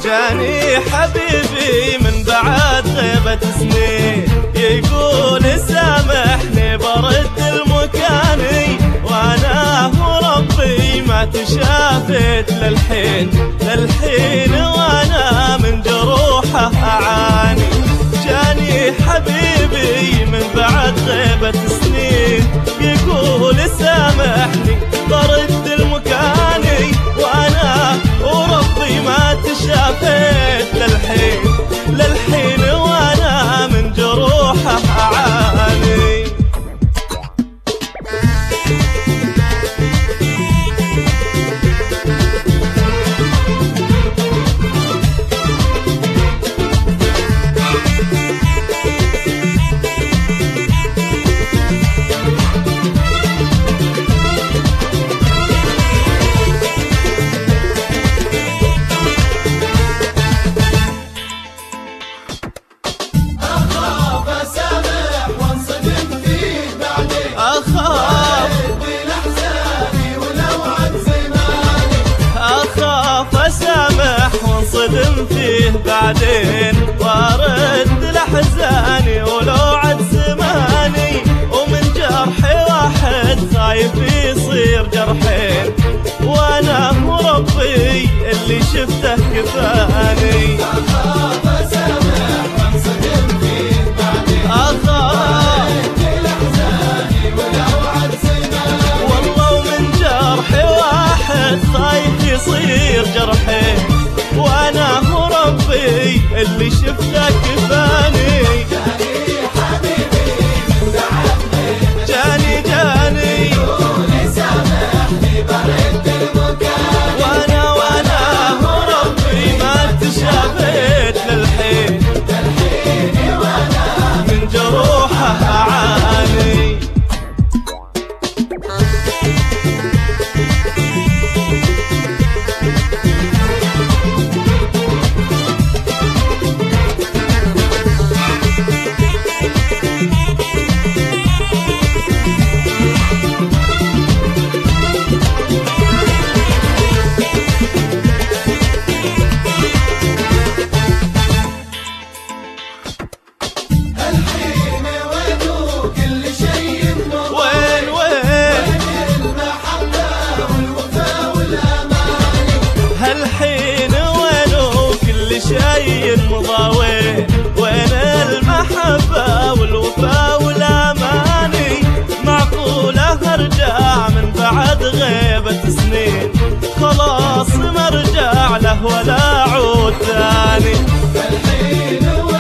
جاني حبيبي من بعد غيبة سنين، يقول سامحني برد المكاني، وانا وربي ما تشافيت للحين وانا من جروحه اعاني. جاني حبيبي من بعد غيبة سنين، يقول سامحني برد المكاني، وانا وربي ما تشافيت للحين وانا من جروحه اعاني. وانصدم فيه بعدين، وارد لحزاني ولو عد زماني، ومن جرحي واحد خايف يصير جرحين، وانا مربي اللي شفته كفاني. اخاف اسامح وانصدم فيه بعدين، وارد لحزاني ولو عد زماني، والله ومن جرحي واحد خايف يصير جرحين، وانا مربي اللي شفته كفاني. جاني حبيبي من بعد غيبة، جاني يقول سامحني برد المكان، وانا مربي ما تشافيت للحين وانا من جروحه اعاني. شيء مضى وين المحبة والوفا والأماني؟ معقولة ارجع من بعد غيبة سنين، خلاص ما ارجع له ولا عود ثاني. الحين